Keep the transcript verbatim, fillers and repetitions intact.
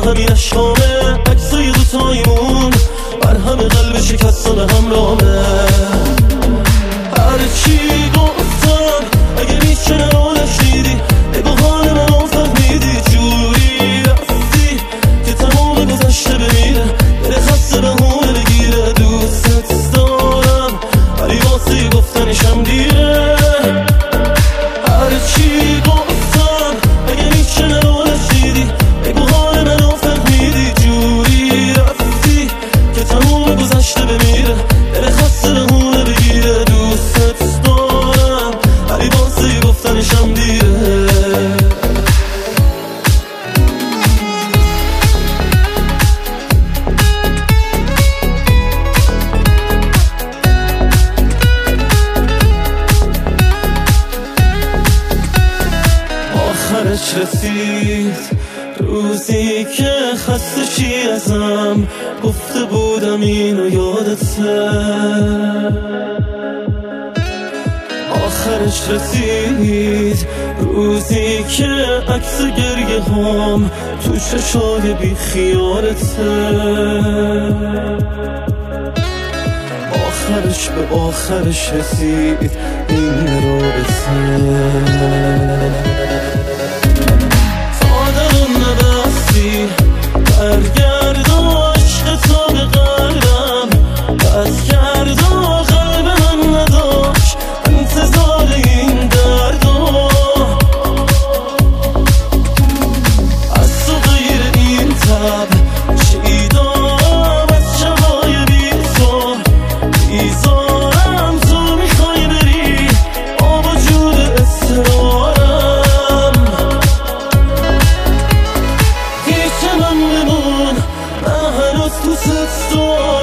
همین اشکامه، عکسای دوتایمون بر همه قلب شکسته به همراهه. هرچی گفتم اگه میشه نرانش دیدی، بگو حال منو فهمیدی، جوری رفتی که تمام گذشته بمیره، بره خسته بهونه بگیره. دوست دارم ولی واسه گفتنشم دیره. هرچی گفتم اگه میشه نرانش دیدی، بگو حال منو فهمیدی، جوری رفتی که تمام گذشته بمیره، بره خسته بهونه بگیره. دوست دارم ولی واسه گفتنشم دیره. آخرش رسید روزی که خسته چی ازم گفته بودم اینو یادته. آخرش رسید روزی که عکس گریه هم تو چشای بی خیالته. آخرش به آخرش رسید این رابطه. برگرد و عشق تو به قلبم بس کرد و قلب من نداشت انتظار این درد و از تو غیر این تب چی دارم از شبای بی تو بیزارم. تو میخوای بری با وجود اصرارم، پیش من بمون من هنوز دوست دارم.